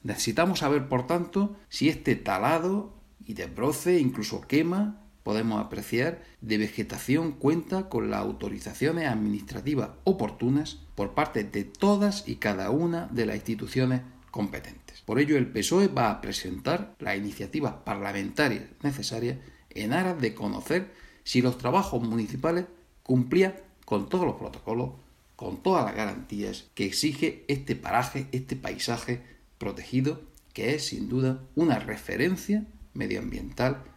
Necesitamos saber, por tanto, si este talado y desbroce, incluso quema, podemos apreciar, de vegetación cuenta con las autorizaciones administrativas oportunas por parte de todas y cada una de las instituciones competentes. Por ello, el PSOE va a presentar las iniciativas parlamentarias necesarias en aras de conocer si los trabajos municipales cumplían con todos los protocolos, con todas las garantías que exige este paraje, este paisaje protegido, que es sin duda una referencia medioambiental